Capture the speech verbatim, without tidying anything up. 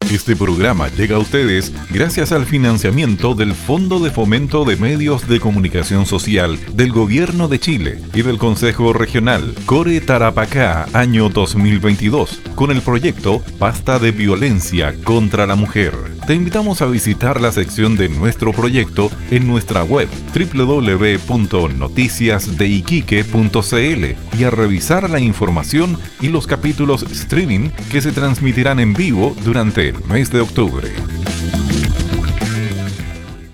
Este programa llega a ustedes gracias al financiamiento del Fondo de Fomento de Medios de Comunicación Social del Gobierno de Chile y del Consejo Regional Core Tarapacá año dos mil veintidós, con el proyecto Basta de Violencia contra la Mujer. Te invitamos a visitar la sección de nuestro proyecto en nuestra web doble u doble u doble u punto noticias de iquique punto c l y a revisar la información y los capítulos streaming que se transmitirán en vivo durante el mes de octubre.